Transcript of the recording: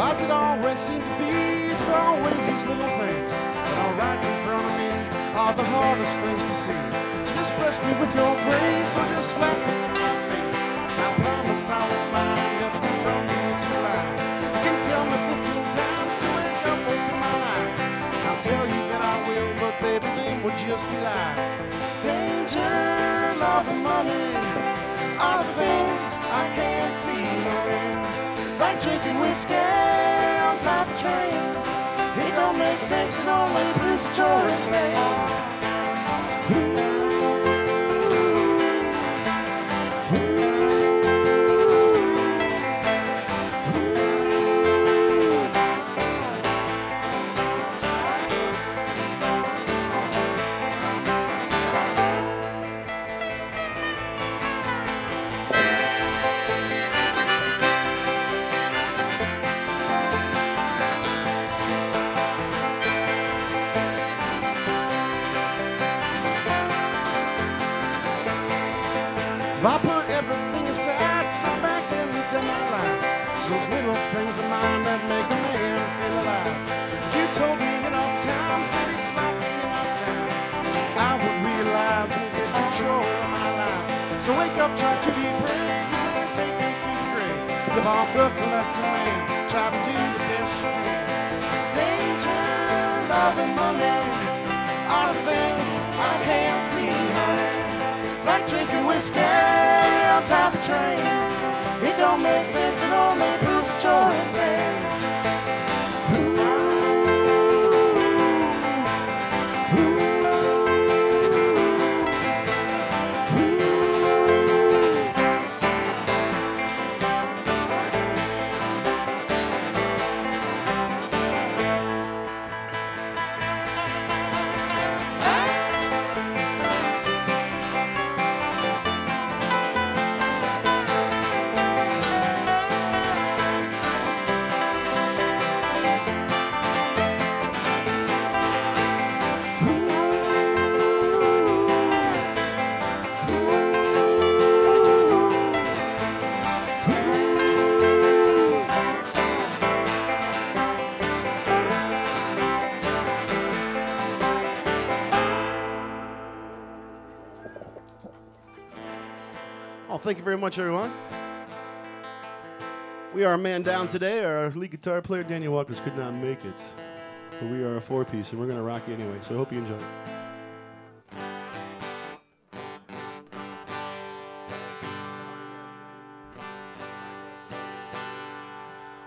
Why's it always seem to be? It's always these little things that are right in front of me are the hardest things to see. So just bless me with your grace, or just slap me in my face. I promise I won't mind nothing from you tonight. You can tell me 15 times to wake up, open my eyes. I'll tell you that I will, but baby, them would just be lies. Danger, love, and money are the things I can't see or in. It's like drinking whiskey on top of a train. It don't make sense, it only proves that you're insane. If I put everything aside, step back and look at my life, it's those little things of mine that make a man feel alive. If you told me enough times, maybe slap me enough times, I would realize and get control of my life. So wake up, try to be brave, you can't take this to the grave. Live off the collector man, try to do the best you can. Danger, love, and money are the things I can't see, honey. It's like drinking whiskey on top of a train. It don't make sense, it only proves that you're insane. Oh, thank you very much, everyone. We are a man down today. Our lead guitar player, Daniel Watkins, could not make it. But we are a four-piece, and we're going to rock you anyway, so I hope you enjoy it.